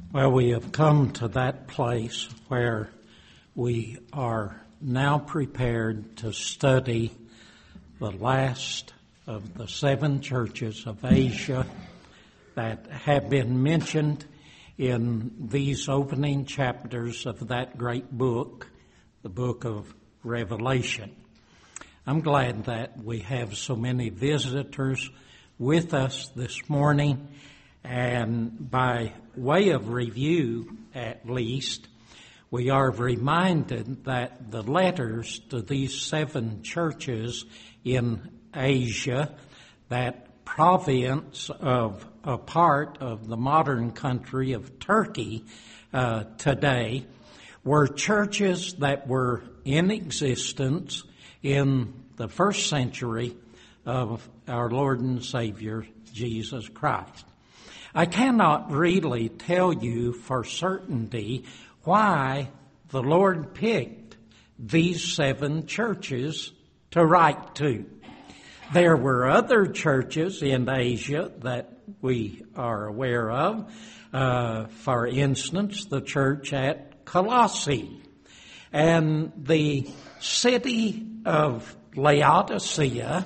Well, we have come to that place where we are now prepared to study the last of the 7 churches of Asia that have been mentioned in these opening chapters of that great book, the book of Revelation. I'm glad that we have so many visitors with us this morning, and by way of review, at least, we are reminded that the letters to these 7 churches in Asia, that province of a part of the modern country of Turkey today, were churches that were in existence in the first century of our Lord and Savior, Jesus Christ. I cannot really tell you for certainty why the Lord picked these 7 churches to write to. There were other churches in Asia that we are aware of. For instance, the church at Colossae. And the city of Laodicea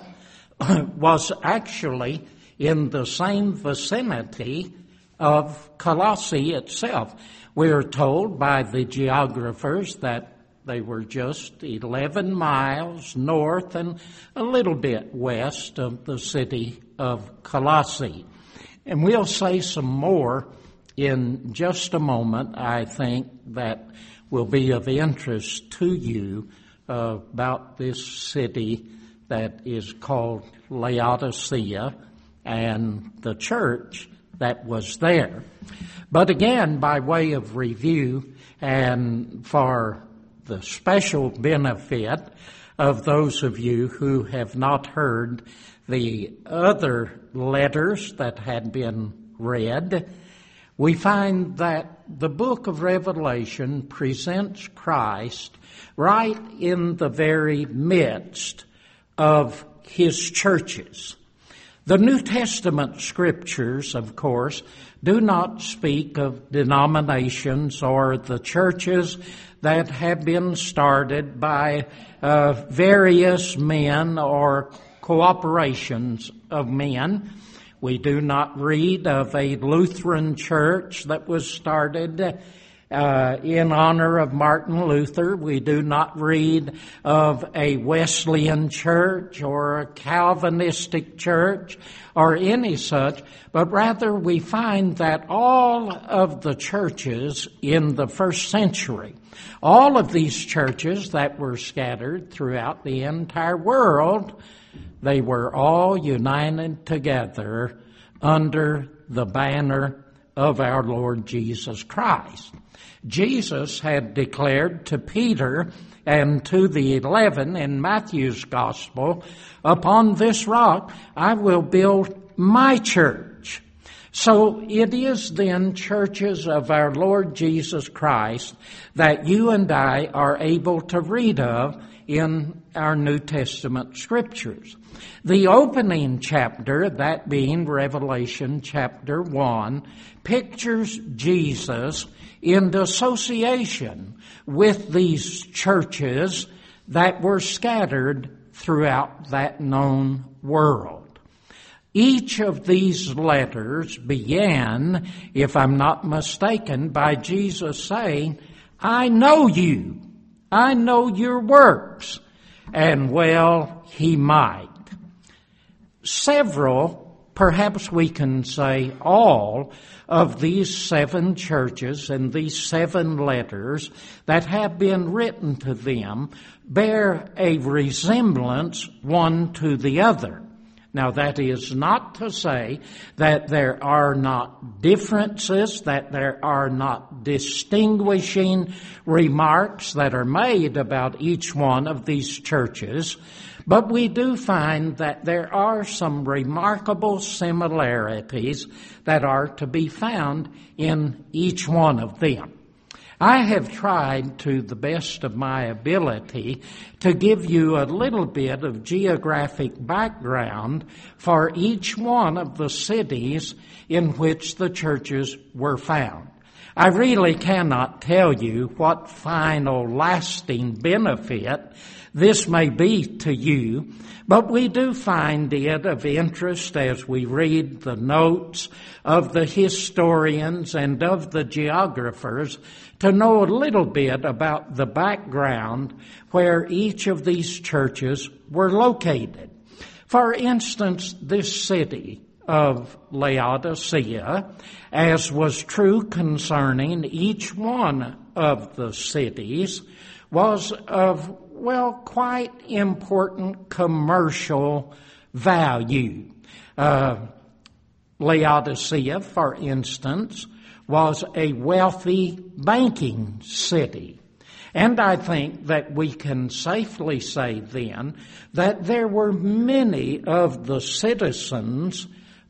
was actually in the same vicinity of Colossae itself. We are told by the geographers that they were just 11 miles north and a little bit west of the city of Colossae. And we'll say some more in just a moment, I think, that will be of interest to you about this city that is called Laodicea and the church that was there. But again, by way of review and for the special benefit of those of you who have not heard the other letters that had been read, we find that the book of Revelation presents Christ right in the very midst of his churches. The New Testament scriptures, of course, do not speak of denominations or the churches that have been started by various men or cooperations of men. We do not read of a Lutheran church that was started in honor of Martin Luther. We do not read of a Wesleyan church or a Calvinistic church or any such, but rather we find that all of the churches in the first century, all of these churches that were scattered throughout the entire world, they were all united together under the banner of our Lord Jesus Christ. Jesus had declared to Peter and to the 11 in Matthew's Gospel, "Upon this rock I will build my church." So it is then churches of our Lord Jesus Christ that you and I are able to read of in our New Testament scriptures. The opening chapter, that being Revelation chapter 1, pictures Jesus in association with these churches that were scattered throughout that known world. Each of these letters began, if I'm not mistaken, by Jesus saying, "I know you. I know your works." And well, he might. Several, perhaps we can say all, of these 7 churches and these 7 letters that have been written to them bear a resemblance one to the other. Now, that is not to say that there are not differences, that there are not distinguishing remarks that are made about each one of these churches, but we do find that there are some remarkable similarities that are to be found in each one of them. I have tried to the best of my ability to give you a little bit of geographic background for each one of the cities in which the churches were found. I really cannot tell you what final lasting benefit this may be to you, but we do find it of interest as we read the notes of the historians and of the geographers to know a little bit about the background where each of these churches were located. For instance, this city of Laodicea, as was true concerning each one of the cities, was of, quite important commercial value. Laodicea, for instance, was a wealthy banking city. And I think that we can safely say then that there were many of the citizens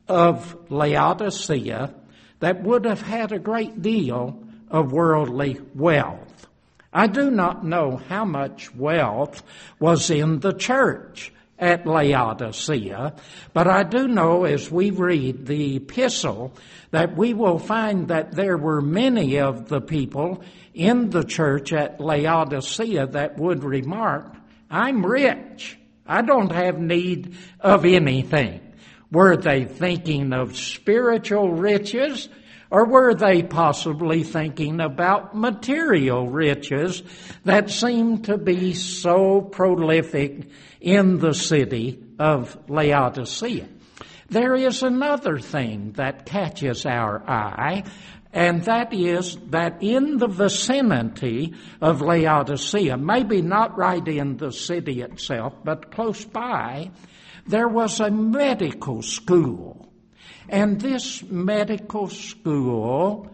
of Laodicea that would have had a great deal of worldly wealth. I do not know how much wealth was in the church at Laodicea, but I do know as we read the epistle that we will find that there were many of the people in the church at Laodicea that would remark, "I'm rich. I don't have need of anything." Were they thinking of spiritual riches, or were they possibly thinking about material riches that seemed to be so prolific in the city of Laodicea? There is another thing that catches our eye, and that is that in the vicinity of Laodicea, maybe not right in the city itself, but close by, there was a medical school. And this medical school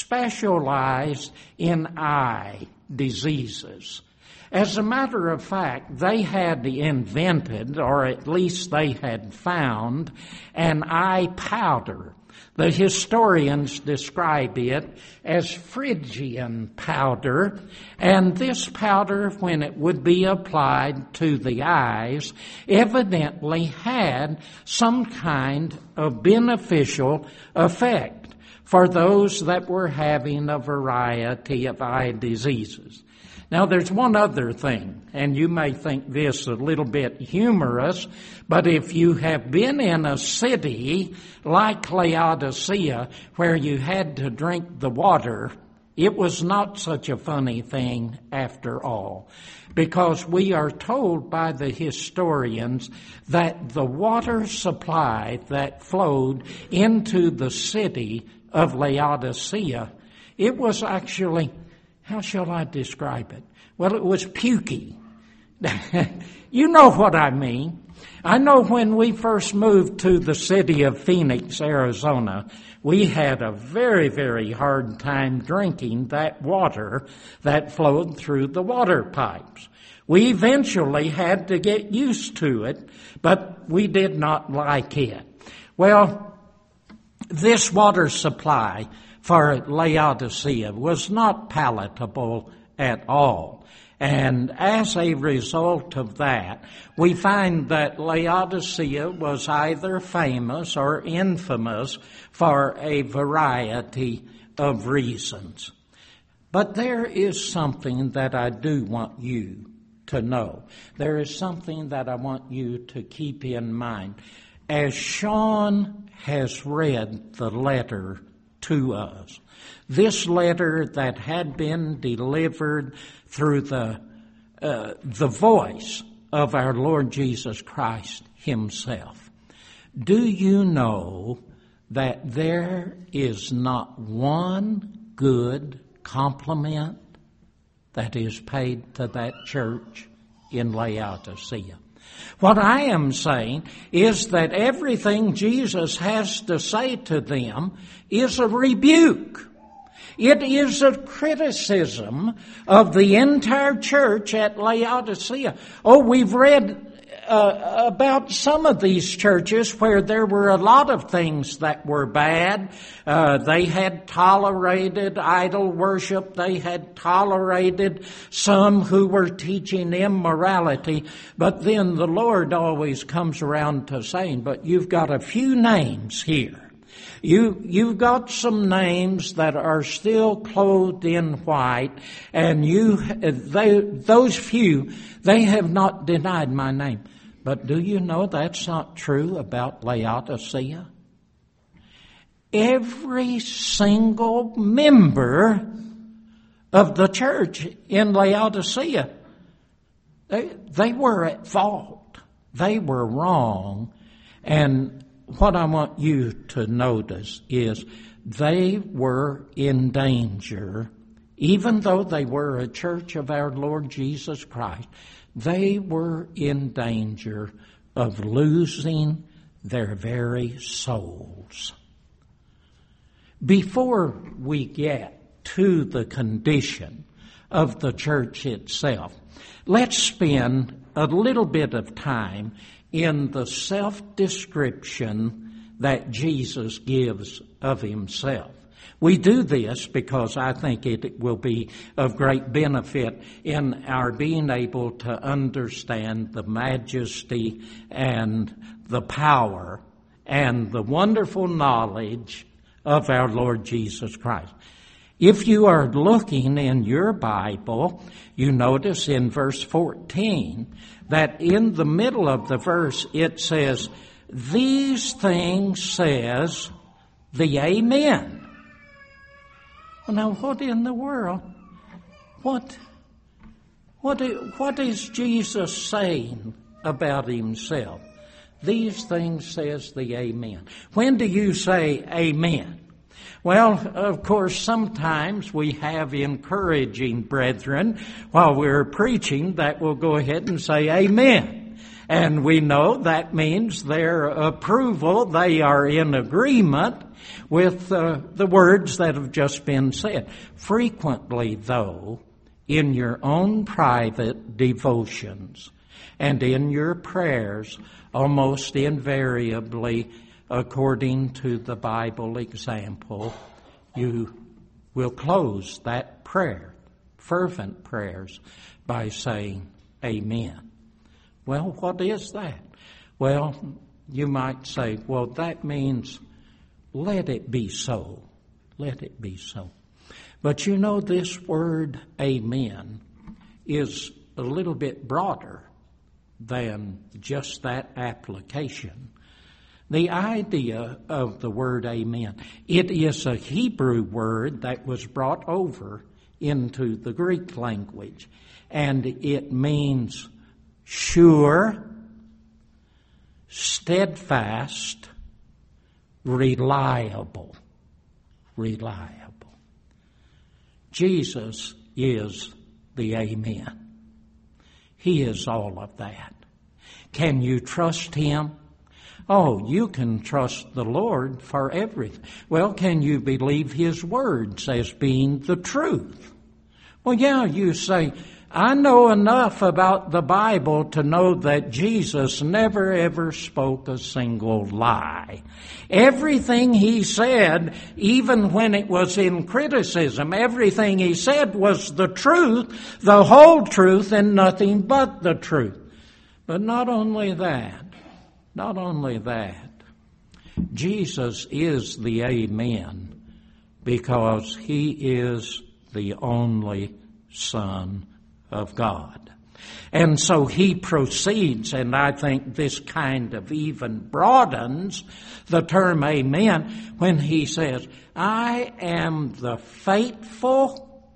specialized in eye diseases. As a matter of fact, they had invented, or at least they had found, an eye powder. The historians describe it as Phrygian powder, and this powder, when it would be applied to the eyes, evidently had some kind of beneficial effect for those that were having a variety of eye diseases. Now, there's one other thing, and you may think this a little bit humorous, but if you have been in a city like Laodicea where you had to drink the water, it was not such a funny thing after all, because we are told by the historians that the water supply that flowed into the city of Laodicea, it was actually, how shall I describe it? Well, it was pukey. You know what I mean. I know when we first moved to the city of Phoenix, Arizona, we had a very, very hard time drinking that water that flowed through the water pipes. We eventually had to get used to it, but we did not like it. Well, this water supply for Laodicea was not palatable at all. And as a result of that, we find that Laodicea was either famous or infamous for a variety of reasons. But there is something that I do want you to know. There is something that I want you to keep in mind. As Sean has read the letter to us, this letter that had been delivered through the voice of our Lord Jesus Christ himself. Do you know that there is not one good compliment that is paid to that church in Laodicea? What I am saying is that everything Jesus has to say to them is a rebuke. It is a criticism of the entire church at Laodicea. Oh, we've read about some of these churches where there were a lot of things that were bad. They had tolerated idol worship. They had tolerated some who were teaching immorality. But then the Lord always comes around to saying, but you've got a few names here. You've got some names that are still clothed in white, and those few, they have not denied my name. But do you know that's not true about Laodicea? Every single member of the church in Laodicea, they were at fault. They were wrong. And what I want you to notice is they were in danger, even though they were a church of our Lord Jesus Christ, they were in danger of losing their very souls. Before we get to the condition of the church itself, let's spend a little bit of time in the self-description that Jesus gives of himself. We do this because I think it will be of great benefit in our being able to understand the majesty and the power and the wonderful knowledge of our Lord Jesus Christ. If you are looking in your Bible, you notice in verse 14 that in the middle of the verse it says, "These things says the Amen." Well, now, what in the world? What is Jesus saying about himself? These things says the Amen. When do you say Amen? Well, of course, sometimes we have encouraging brethren while we're preaching that will go ahead and say Amen. And we know that means their approval, they are in agreement with the words that have just been said. Frequently, though, in your own private devotions and in your prayers, almost invariably, according to the Bible example, you will close that prayer, fervent prayers, by saying Amen. Well, what is that? Well, you might say, well, that means let it be so. Let it be so. But you know, this word Amen is a little bit broader than just that application. The idea of the word Amen, it is a Hebrew word that was brought over into the Greek language, and it means sure, steadfast, reliable. Reliable. Jesus is the Amen. He is all of that. Can you trust him? Oh, you can trust the Lord for everything. Well, can you believe his words as being the truth? Well, yeah, you say, I know enough about the Bible to know that Jesus never ever spoke a single lie. Everything he said, even when it was in criticism, everything he said was the truth, the whole truth, and nothing but the truth. But not only that, Jesus is the Amen because he is the only Son of God. And so he proceeds, and I think this kind of even broadens the term Amen when he says, I am the faithful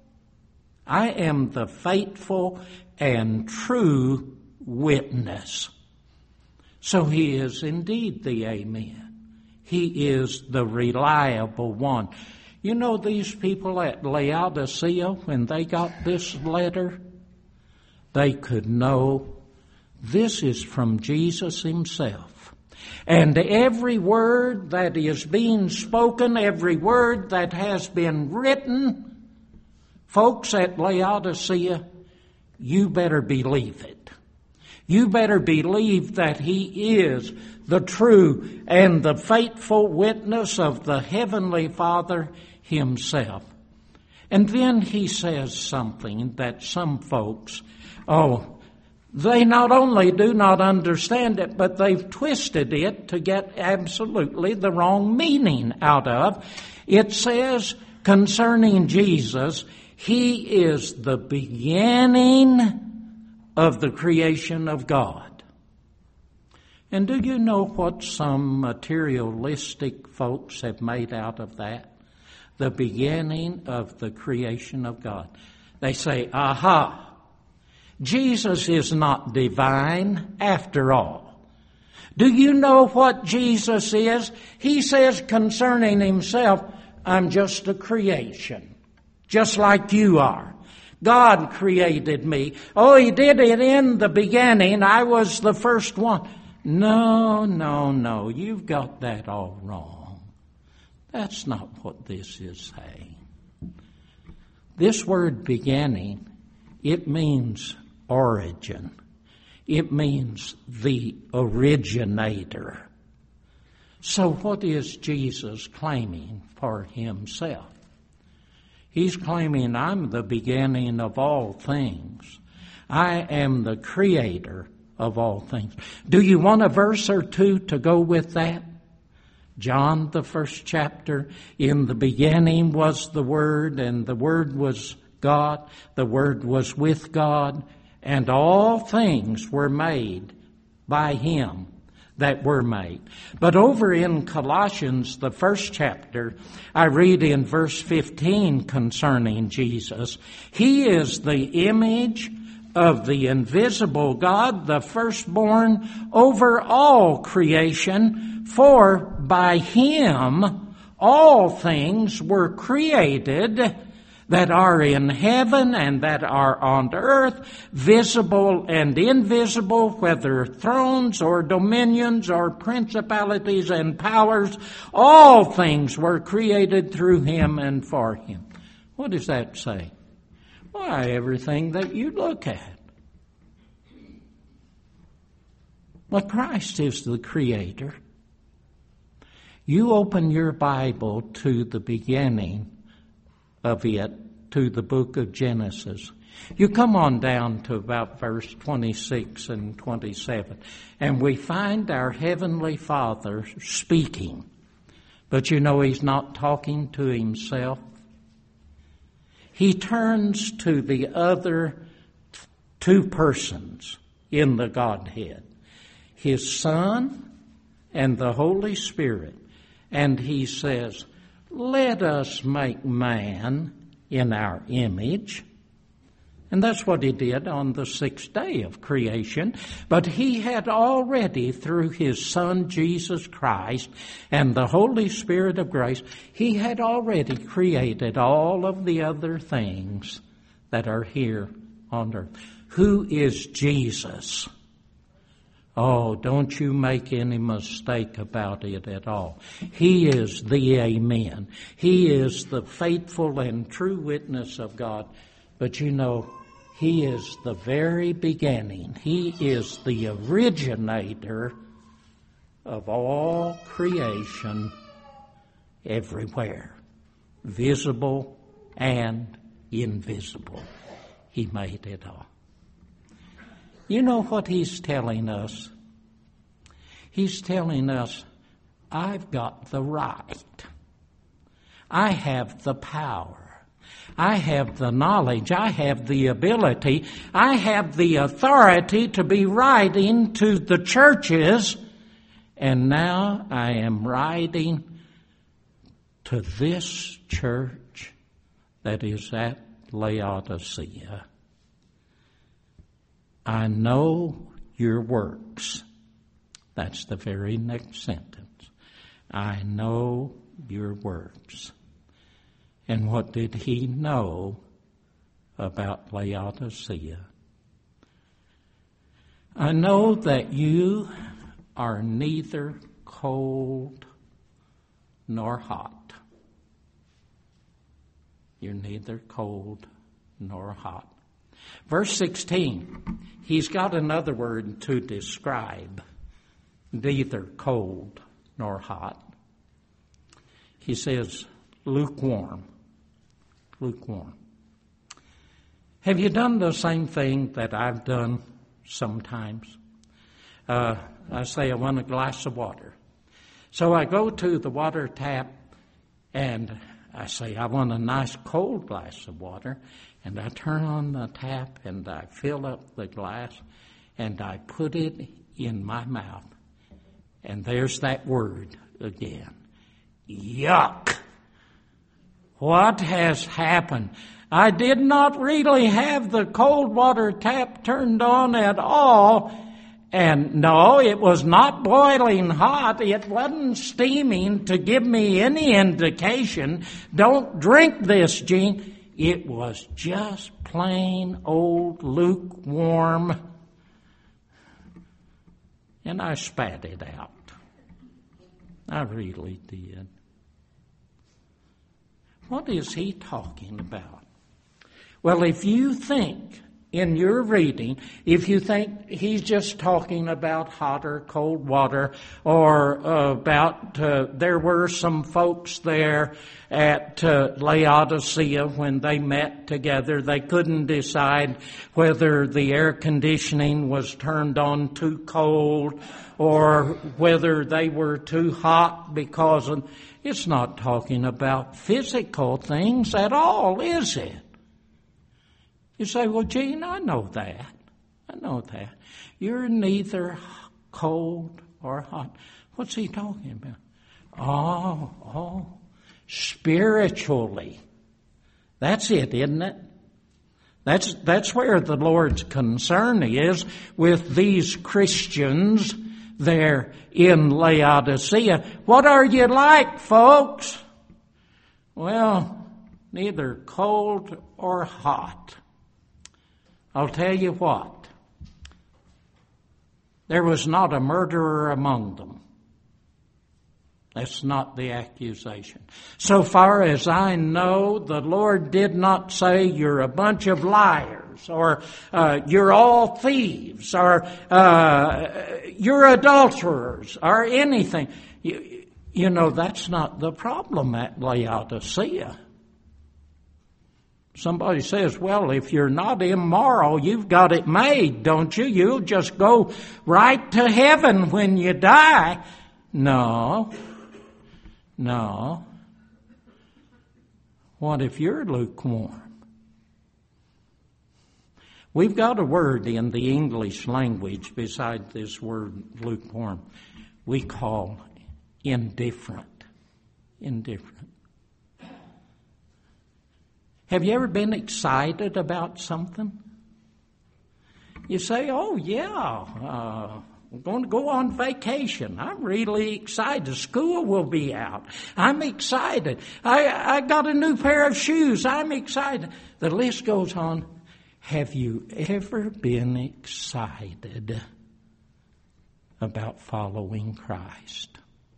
and true witness. So he is indeed the Amen. He is the reliable one. You know, these people at Laodicea, when they got this letter, they could know this is from Jesus himself. And every word that is being spoken, every word that has been written, folks at Laodicea, you better believe it. You better believe that he is the true and the faithful witness of the Heavenly Father himself. And then he says something that some folks, They not only do not understand it, but they've twisted it to get absolutely the wrong meaning out of. It says concerning Jesus, He is the beginning of the creation of God. And do you know what some materialistic folks have made out of that? The beginning of the creation of God. They say, aha, Jesus is not divine after all. Do you know what Jesus is? He says concerning Himself, I'm just a creation, just like you are. God created me. Oh, He did it in the beginning. I was the first one. No. You've got that all wrong. That's not what this is saying. This word beginning, it means origin. It means the originator. So what is Jesus claiming for Himself? He's claiming, I'm the beginning of all things. I am the creator of all things. Do you want a verse or two to go with that? John, the first chapter, in the beginning was the Word, and the Word was God. The Word was with God, and all things were made by Him that were made. But over in Colossians, the first chapter, I read in verse 15 concerning Jesus, He is the image of the invisible God, the firstborn over all creation, for by Him all things were created that are in heaven and that are on earth, visible and invisible, whether thrones or dominions or principalities and powers. All things were created through Him and for Him. What does that say? Why, everything that you look at. Well, Christ is the creator. You open your Bible to the beginning of it, to the book of Genesis. You come on down to about verse 26 and 27, and we find our Heavenly Father speaking. But you know He's not talking to Himself. He turns to the other two persons in the Godhead, His Son and the Holy Spirit. And He says, let us make man in our image. And that's what He did on the sixth day of creation. But He had already, through His Son Jesus Christ and the Holy Spirit of grace, He had already created all of the other things that are here on earth. Who is Jesus? Oh, don't you make any mistake about it at all. He is the Amen. He is the faithful and true witness of God. But you know, He is the very beginning. He is the originator of all creation everywhere, visible and invisible. He made it all. You know what He's telling us? He's telling us, I've got the right. I have the power. I have the knowledge. I have the ability. I have the authority to be writing to the churches. And now I am writing to this church that is at Laodicea. I know your works. That's the very next sentence. I know your works. And what did He know about Laodicea? I know that you are neither cold nor hot. You're neither cold nor hot. Verse 16, He's got another word to describe neither cold nor hot. He says lukewarm. Lukewarm. Have you done the same thing that I've done sometimes. I say I want a glass of water. So I go to the water tap and I say I want a nice cold glass of water. And I turn on the tap and I fill up the glass and I put it in my mouth. And there's that word again. Yuck! What has happened? I did not really have the cold water tap turned on at all. And no, it was not boiling hot. It wasn't steaming to give me any indication. Don't drink this, Gene. It was just plain old lukewarm. And I spat it out. I really did. What is he talking about? Well, if you think in your reading, if you think he's just talking about hot or cold water, or about there were some folks there at Laodicea when they met together, they couldn't decide whether the air conditioning was turned on too cold or whether they were too hot because of, it's not talking about physical things at all, is it? You say, well, Gene, I know that. I know that. You're neither cold or hot. What's he talking about? Oh, spiritually. That's it, isn't it? That's where the Lord's concern is with these Christians there in Laodicea. What are you like, folks? Well, neither cold or hot. I'll tell you what, there was not a murderer among them. That's not the accusation. So far as I know, the Lord did not say you're a bunch of liars, or you're all thieves, or you're adulterers, or anything. You know, that's not the problem at Laodicea. Somebody says, well, if you're not immoral, you've got it made, don't you? You'll just go right to heaven when you die. No. What if you're lukewarm? We've got a word in the English language beside this word lukewarm. We call indifferent. Indifferent. Have you ever been excited about something? You say, oh, yeah, we're going to go on vacation. I'm really excited. School will be out. I'm excited. I got a new pair of shoes. I'm excited. The list goes on. Have you ever been excited about following Christ?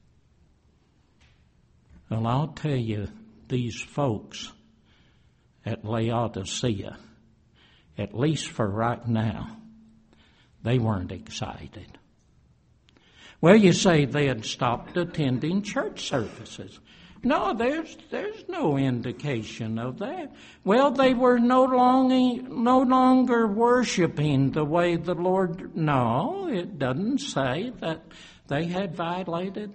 Well, I'll tell you, these folks at Laodicea, at least for right now, they weren't excited. Well, you say they had stopped attending church services. No, there's no indication of that. Well, they were no longer worshiping the way the Lord. No, it doesn't say that they had violated.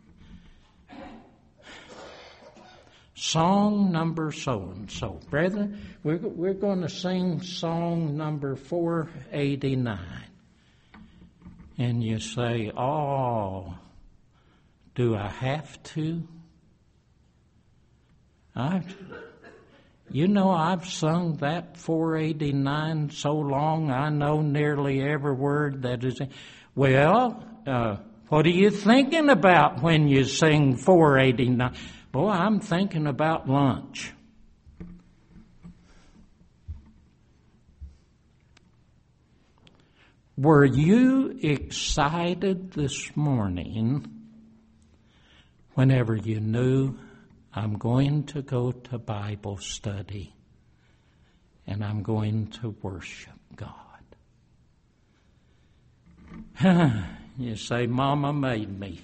Song number so-and-so. Brethren, we're going to sing song number 489. And you say, oh, do I have to? I've sung that 489 so long, I know nearly every word that is in. Well, what are you thinking about when you sing 489? Boy, I'm thinking about lunch. Were you excited this morning whenever you knew I'm going to go to Bible study and I'm going to worship God? You say, Mama made me.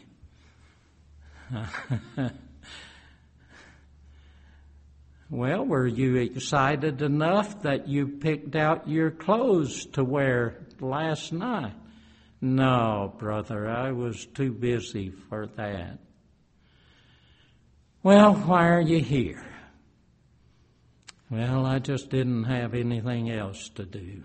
Well, were you excited enough that you picked out your clothes to wear last night? No, brother, I was too busy for that. Well, why are you here? Well, I just didn't have anything else to do.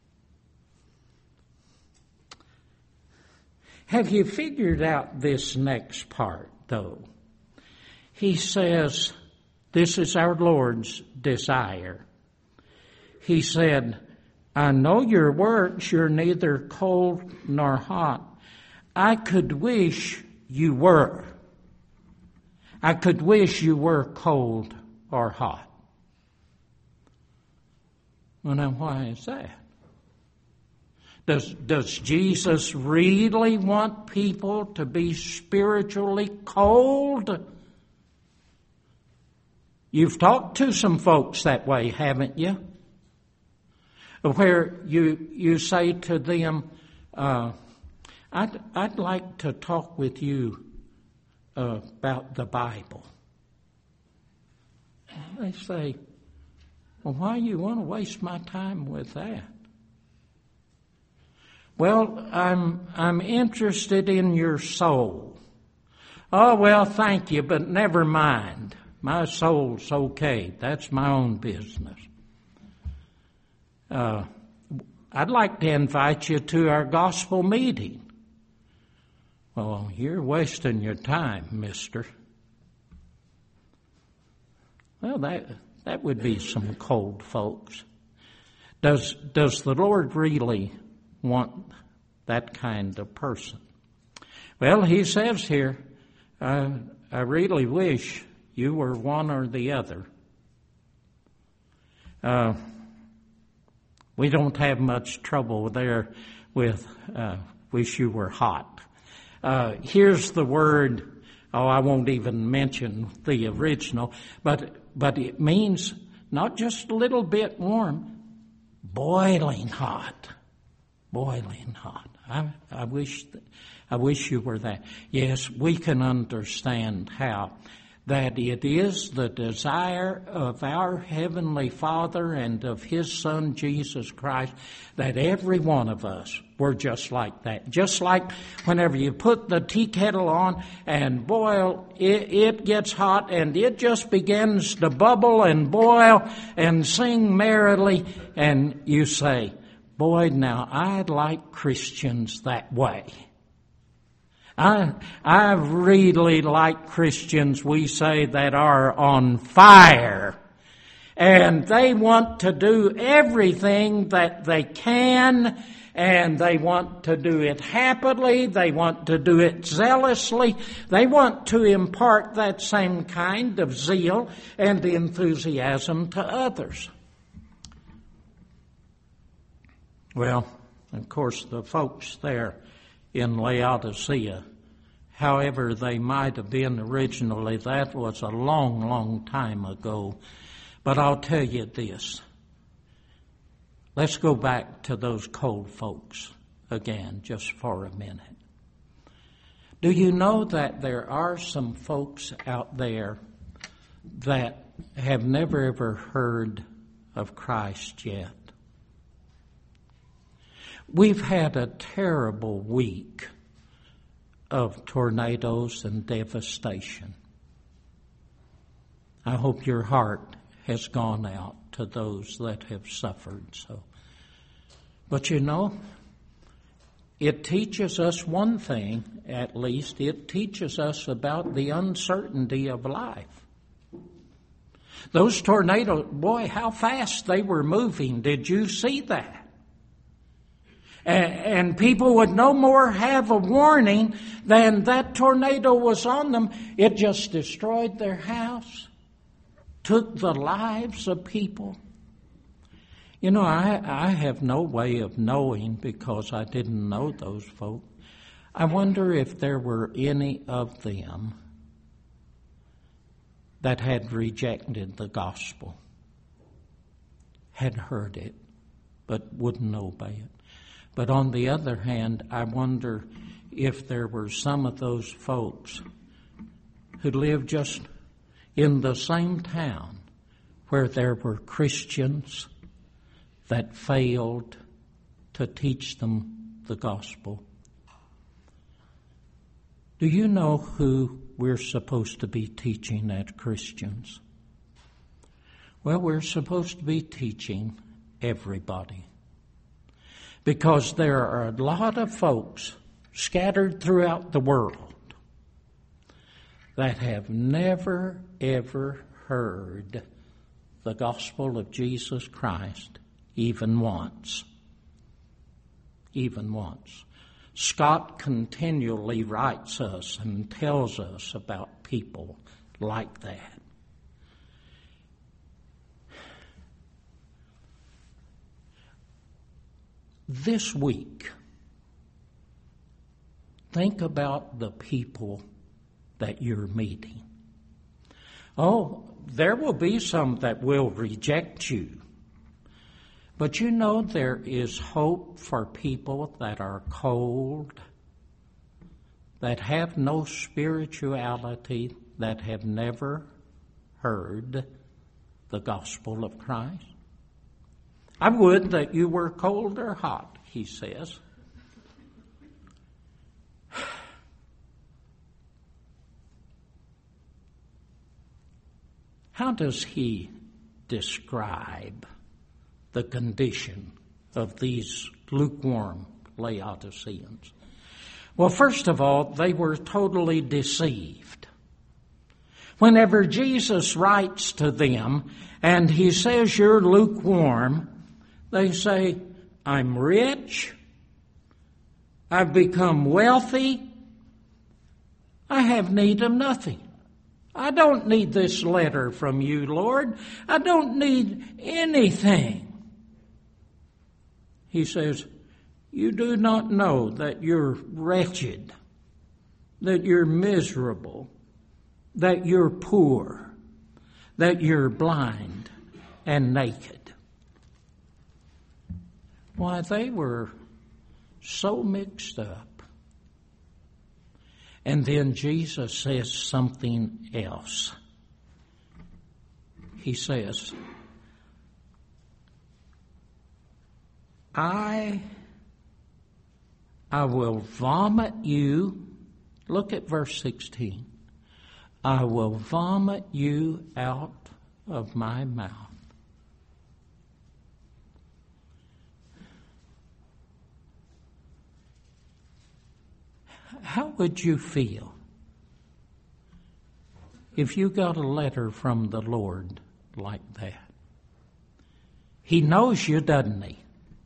Have you figured out this next part, though? He says, this is our Lord's desire. He said, I know your works, you're neither cold nor hot. I could wish you were. I could wish you were cold or hot. Well, now, why is that? Does Jesus really want people to be spiritually cold? You've talked to some folks that way, haven't you? Where you say to them, I'd like to talk with you about the Bible. They say, well, why do you want to waste my time with that? Well, I'm interested in your soul. Oh, well, thank you, but never mind. My soul's okay. That's my own business. I'd like to invite you to our gospel meeting. Well, you're wasting your time, mister. Well, that would be some cold folks. Does the Lord really want that kind of person? Well, he says here, I really wish you were one or the other. We don't have much trouble there with wish you were hot. Here's the word, I won't even mention the original, but it means not just a little bit warm, boiling hot. Boiling hot. I wish you were that. Yes, we can understand how that it is the desire of our Heavenly Father and of His Son, Jesus Christ, that every one of us were just like that. Just like whenever you put the tea kettle on and boil, it gets hot and it just begins to bubble and boil and sing merrily, and you say, boy, now I'd like Christians that way. I really like Christians, we say, that are on fire. And they want to do everything that they can, and they want to do it happily, they want to do it zealously, they want to impart that same kind of zeal and enthusiasm to others. Well, of course, the folks there in Laodicea, however they might have been originally, that was a long, long time ago. But I'll tell you this. Let's go back to those cold folks again just for a minute. Do you know that there are some folks out there that have never ever heard of Christ yet? We've had a terrible week of tornadoes and devastation. I hope your heart has gone out to those that have suffered so. But you know, it teaches us one thing, at least. It teaches us about the uncertainty of life. Those tornadoes, boy, how fast they were moving. Did you see that? And people would no more have a warning than that tornado was on them. It just destroyed their house, took the lives of people. You know, I have no way of knowing because I didn't know those folk. I wonder if there were any of them that had rejected the gospel, had heard it, but wouldn't obey it. But on the other hand, I wonder if there were some of those folks who lived just in the same town where there were Christians that failed to teach them the gospel. Do you know who we're supposed to be teaching as Christians? Well, we're supposed to be teaching everybody. Because there are a lot of folks scattered throughout the world that have never, ever heard the gospel of Jesus Christ even once. Even once. Scott continually writes us and tells us about people like that. This week, think about the people that you're meeting. Oh, there will be some that will reject you. But you know there is hope for people that are cold, that have no spirituality, that have never heard the gospel of Christ. I would that you were cold or hot, he says. How does he describe the condition of these lukewarm Laodiceans? Well, first of all, they were totally deceived. Whenever Jesus writes to them and he says, you're lukewarm, they say, I'm rich, I've become wealthy, I have need of nothing. I don't need this letter from you, Lord. I don't need anything. He says, you do not know that you're wretched, that you're miserable, that you're poor, that you're blind and naked. Why, they were so mixed up. And then Jesus says something else. He says, I will vomit you. Look at verse 16. I will vomit you out of my mouth. How would you feel if you got a letter from the Lord like that? He knows you, doesn't he?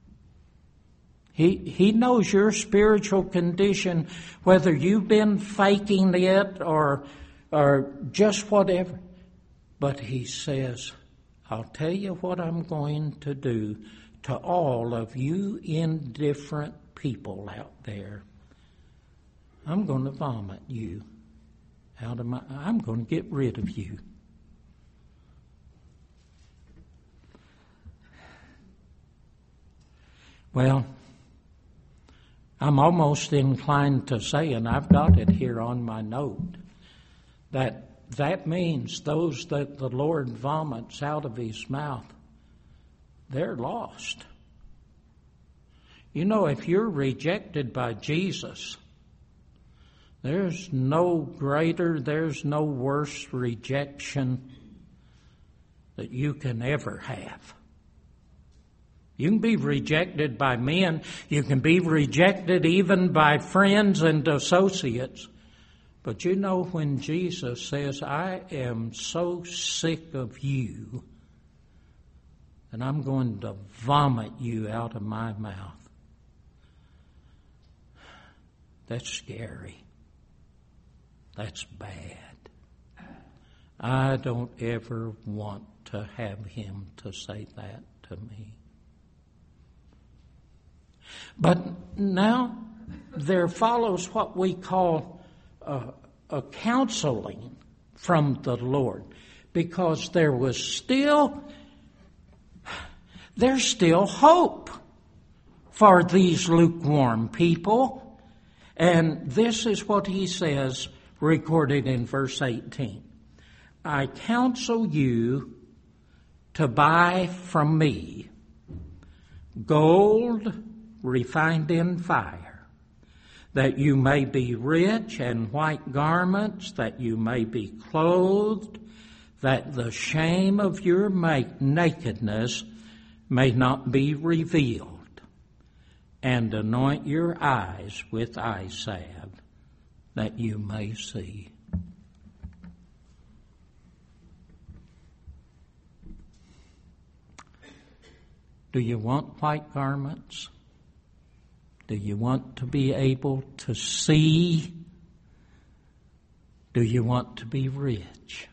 He knows your spiritual condition, whether you've been faking it or just whatever. But he says, I'll tell you what I'm going to do to all of you indifferent people out there. I'm going to vomit you out of I'm going to get rid of you. Well, I'm almost inclined to say, and I've got it here on my note, that means those that the Lord vomits out of his mouth, they're lost. You know, if you're rejected by Jesus, there's no greater, there's no worse rejection that you can ever have. You can be rejected by men. You can be rejected even by friends and associates. But you know, when Jesus says, I am so sick of you that I'm going to vomit you out of my mouth, that's scary. That's bad. I don't ever want to have him to say that to me. But now there follows what we call a counseling from the Lord, because there's still hope for these lukewarm people. And this is what he says, recorded in verse 18. I counsel you to buy from me gold refined in fire, that you may be rich, and white garments, that you may be clothed, that the shame of your nakedness may not be revealed, and anoint your eyes with eye salve, that you may see. Do you want white garments? Do you want to be able to see? Do you want to be rich?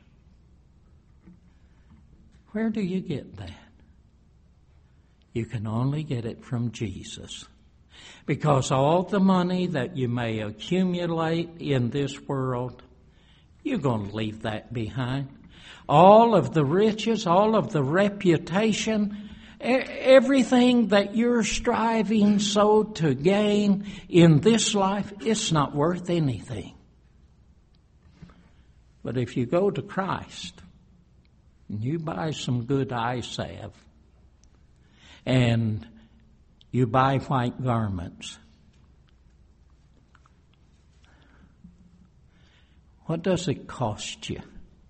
Where do you get that? You can only get it from Jesus. Because all the money that you may accumulate in this world, you're going to leave that behind. All of the riches, all of the reputation, everything that you're striving so to gain in this life, it's not worth anything. But if you go to Christ and you buy some good eye salve and you buy white garments, what does it cost you?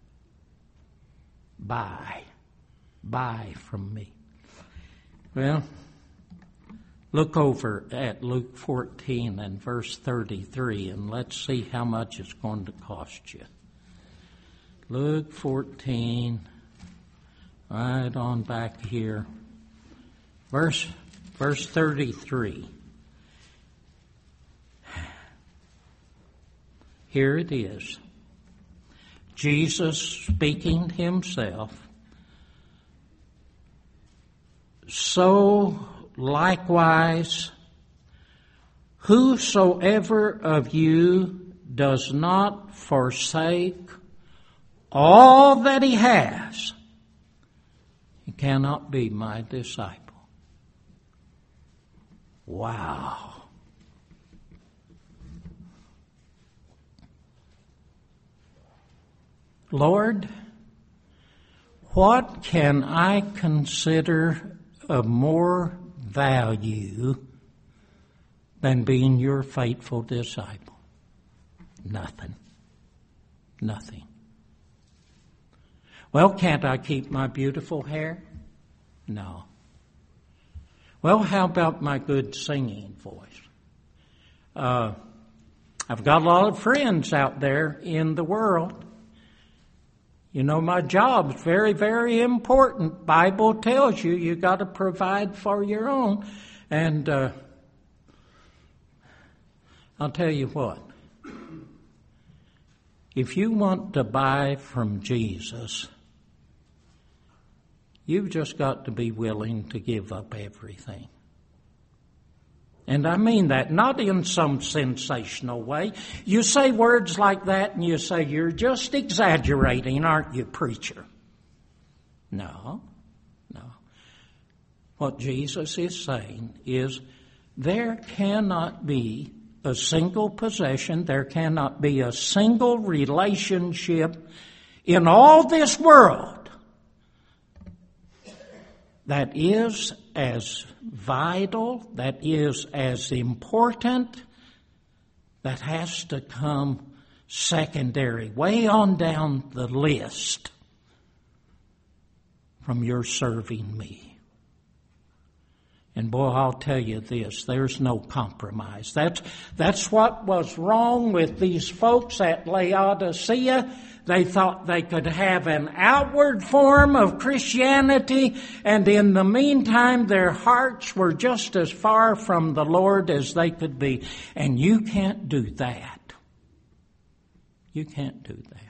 Buy from me. Well, look over at Luke 14 and verse 33, and let's see how much it's going to cost you. Luke 14, right on back here, verse 33. Here it is. Jesus speaking himself. So likewise, whosoever of you does not forsake all that he has, he cannot be my disciple. Wow. Lord, what can I consider of more value than being your faithful disciple? Nothing. Nothing. Well, can't I keep my beautiful hair? No. Well, how about my good singing voice? I've got a lot of friends out there in the world. You know, my job's very, very important. Bible tells you got to provide for your own. And I'll tell you what. If you want to buy from Jesus, you've just got to be willing to give up everything. And I mean that, not in some sensational way. You say words like that and you say, you're just exaggerating, aren't you, preacher? No. What Jesus is saying is there cannot be a single possession, there cannot be a single relationship in all this world that is as vital, that is as important, that has to come secondary, way on down the list from your serving me. And boy, I'll tell you this, there's no compromise. That's what was wrong with these folks at Laodicea. They thought they could have an outward form of Christianity, and in the meantime, their hearts were just as far from the Lord as they could be. And you can't do that. You can't do that.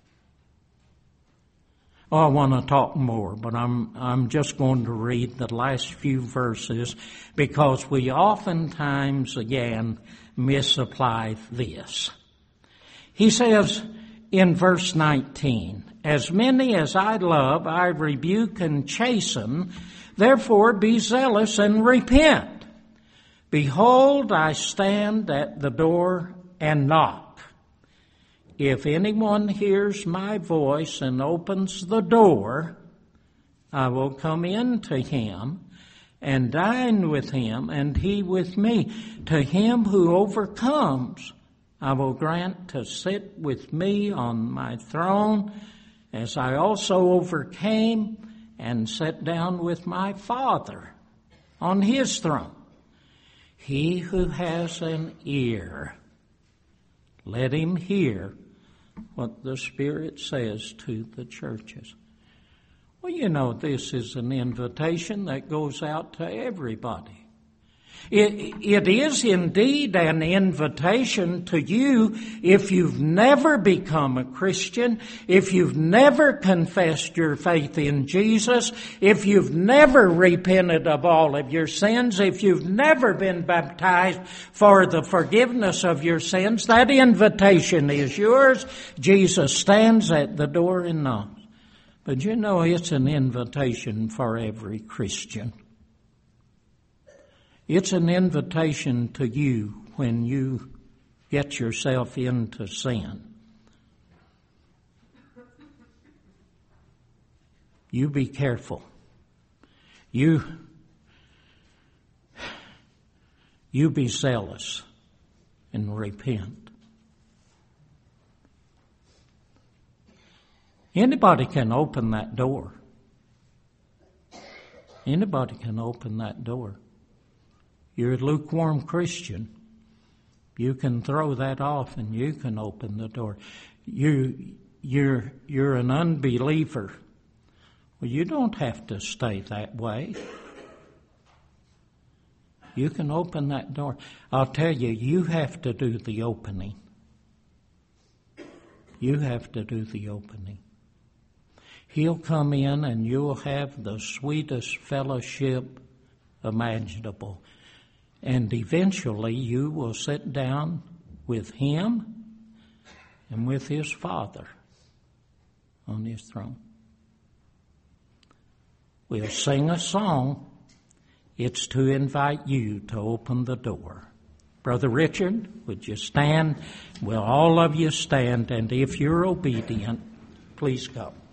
Oh, I want to talk more, but I'm just going to read the last few verses because we oftentimes, again, misapply this. He says in verse 19, as many as I love, I rebuke and chasten, therefore be zealous and repent. Behold, I stand at the door and knock. If anyone hears my voice and opens the door, I will come in to him and dine with him, and he with me. To him who overcomes, I will grant to sit with me on my throne, as I also overcame and sat down with my Father on his throne. He who has an ear, let him hear what the Spirit says to the churches. Well, you know, this is an invitation that goes out to everybody. It is indeed an invitation to you if you've never become a Christian, if you've never confessed your faith in Jesus, if you've never repented of all of your sins, if you've never been baptized for the forgiveness of your sins. That invitation is yours. Jesus stands at the door and knocks. But you know, it's an invitation for every Christian. It's an invitation to you when you get yourself into sin. You be careful. You be zealous and repent. Anybody can open that door. Anybody can open that door. You're a lukewarm Christian. You can throw that off and you can open the door. You're an unbeliever. Well, you don't have to stay that way. You can open that door. I'll tell you, you have to do the opening. You have to do the opening. He'll come in and you'll have the sweetest fellowship imaginable. And eventually you will sit down with him and with his Father on his throne. We'll sing a song. It's to invite you to open the door. Brother Richard, would you stand? Will all of you stand? And if you're obedient, please come.